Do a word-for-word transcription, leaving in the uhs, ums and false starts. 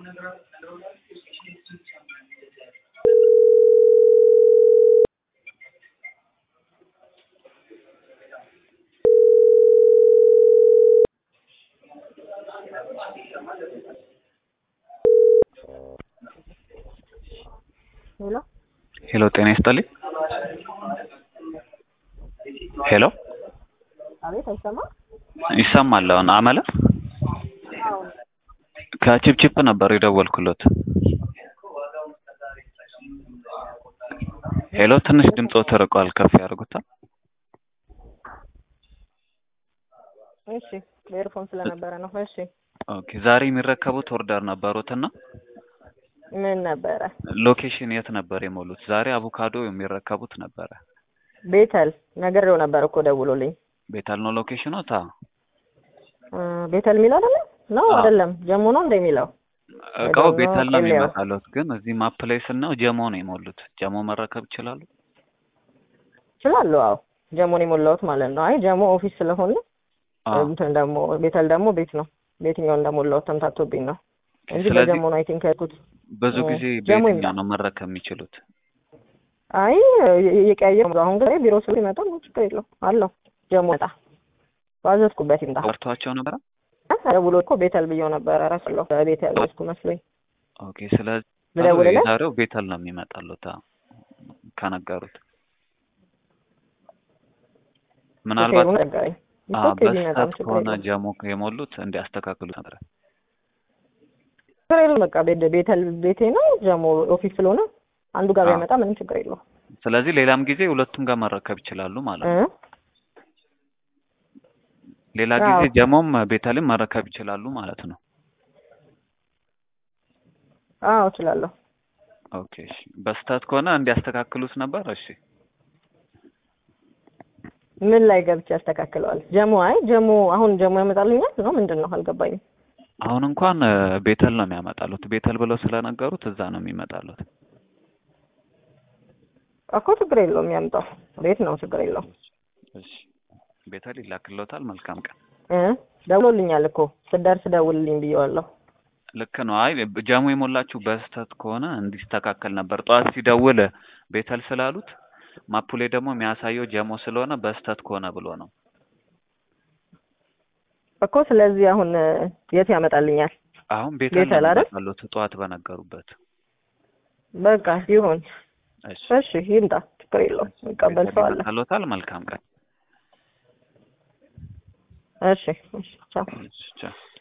ሄሎ ሄሎ ጤና ይስጥልኝ። ሄሎ አቤት፣ አይሰማ? ይሰማል። አሁን አመለ ከቺፕቺፕ ነበር የደወልኩለት። ሄሎ ትንሽ ድምጾ ተርቋል፣ ከፍ ያድርጉታል። እሺ፣ በኤርፎን ስለነበረ ነው። እሺ ኦኬ። ዛሬ የሚረከቡት ኦርደር ነበሩትና ምን ነበረ? ሎኬሽን የት ነበር የሞሉት? ዛሬ አቮካዶ የሚረከቡት ነበረ። ቤተል ነገርው ነበር እኮ ደውሎልኝ። ቤተል ነው ሎኬሽኑ? ታ ቤተል ሚል አይደለም ነው? አይደለም ጀሞ ነው እንደሚለው። እቃው ቤተል ነው የሚመጣለው፣ ግን እዚህ ማፕ ላይ ስናው ጀሞ ነው የሞሉት። ጀሞ መረከብ ይችላሉ? ይችላሉ። አዎ ጀሞ ነው የሞላሁት ማለት ነው። አይ ጀሞ ኦፊስ ስለሆነ እንትን ደግሞ ቤተል ደግሞ ቤት ነው። ቤትኛው እንደሞላሁት ተምታቶብኝ ነው እንጂ በጀሞ ነው አይ ቲንክ ያልኩት። ብዙ ጊዜ ቤትኛው ነው መረከብ የሚችሉት። አይ የቀየም አሁን ግን ቢሮ ስለ ይመጣ ነው ችግር የለው አለው። ጀሞ መጣ ባዘዝኩበት ይምጣ ወርቷቸው ነበር። ደውሎ እኮ ቤተል ብየው ነበር። አራስለው ቤተል እስኩ መስሎኝ። ኦኬ። ስለዚህ የዛሬው ቤተል ነው የሚመጣለው ታ ከነገሩት ምናልባት አዎ በስህተት ከሆነ ጀሞ የሞሉት እንዲያስተካክሉት ነበር። ስለዚህ በቃ ቤተል ቤቴ ነው ጀሞ ኦፊስ ስለሆነ አንዱ ጋር ቢመጣ ምንም ችግር የለው። ስለዚህ ሌላም ጊዜ ሁለቱም ጋር መረከብ ይችላሉ ማለት ነው። ሌላ ጊዜ ጀሞም ቤተልም መረከብ ይችላሉ ማለት ነው። አዎ እችላለሁ። ኦኬ እሺ። በስህተት ከሆነ እንዲያስተካክሉት ነበር። እሺ ምን ላይ ገብቼ ያስተካክለዋል? ጀሞ አይ ጀሞ አሁን ጀሞ ያመጣልኛል ነው ምንድነው? አልገባኝም። አሁን እንኳን ቤተል ነው የሚያመጣሉት። ቤተል ብለው ስለነገሩት እዛ ነው የሚመጣሉት እኮ። ችግር የለውም ያምጣው። ቤት ነው ችግር የለውም። እሺ ቤተል ይላክልዎታል። መልካም ቀን። እ ደውሎልኛል እኮ ስደርስ ደውልልኝ ብየዋለሁ። ልክ ነው። አይ ጀሞ የሞላችሁ በስህተት ከሆነ እንዲስተካከል ነበር። ጧት ሲደውል ቤተል ስላሉት ማፑ ላይ ደግሞ የሚያሳየው ጀሞ ስለሆነ በስህተት ከሆነ ብሎ ነው እኮ። ስለዚህ አሁን የት ያመጣልኛል? አሁን ቤተል ያመጣሉት ጧት በነገሩበት። በቃ ይሁን። እሺ እሺ ይምጣ፣ ችግር የለውም። እንቀበል ሰው አለ። አሎታል። መልካም ቀን። እሺ እሺ ቻው። ቻው።